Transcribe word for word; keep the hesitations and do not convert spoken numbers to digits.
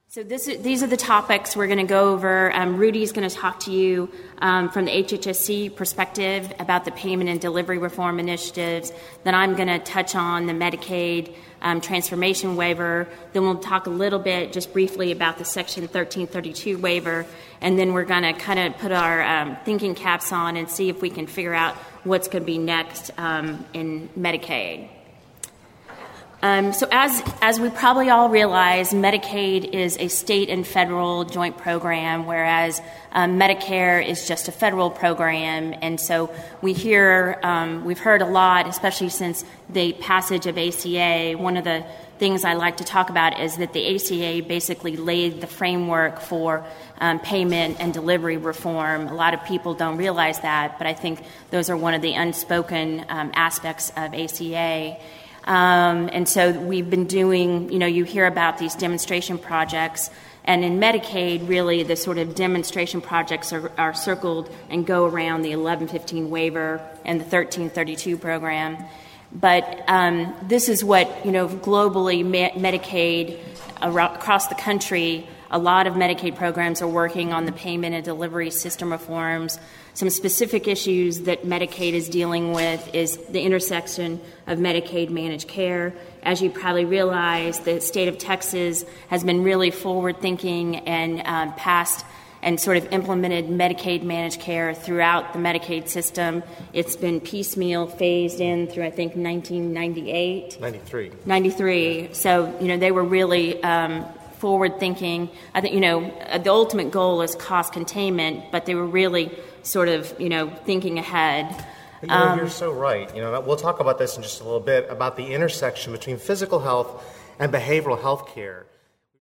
So this, these are the topics we're going to go over. Um, Rudy's going to talk to you um, from the H H S C perspective about the payment and delivery reform initiatives. Then I'm going to touch on the Medicaid um, transformation waiver. Then we'll talk a little bit, just briefly, about the Section thirteen thirty-two waiver. And then we're going to kind of put our um, thinking caps on and see if we can figure out what's going to be next um, in Medicaid. Um, so as as we probably all realize, Medicaid is a state and federal joint program, whereas um, Medicare is just a federal program. And so we hear, um, we've heard a lot, especially since the passage of A C A. One of the things I like to talk about is that the A C A basically laid the framework for um, payment and delivery reform. A lot of people don't realize that, but I think those are one of the unspoken um, aspects of A C A. Um, and so we've been doing, you know, you hear about these demonstration projects, and in Medicaid, really, the sort of demonstration projects are, are circled and go around the eleven fifteen waiver and the thirteen thirty-two program. But um, this is what, you know, globally, Medicaid across the country, a lot of Medicaid programs are working on the payment and delivery system reforms. Some specific issues that Medicaid is dealing with is the intersection of Medicaid managed care. As you probably realize, the state of Texas has been really forward-thinking and um, passed and sort of implemented Medicaid managed care throughout the Medicaid system. It's been piecemeal phased in through, I think, nineteen ninety-eight. ninety-three. ninety-three. So, you know, they were really um, forward-thinking. I think, you know, the ultimate goal is cost containment, but they were really sort of, you know, thinking ahead. You know, um, you're so right. You know, we'll talk about this in just a little bit, about the intersection between physical health and behavioral health care.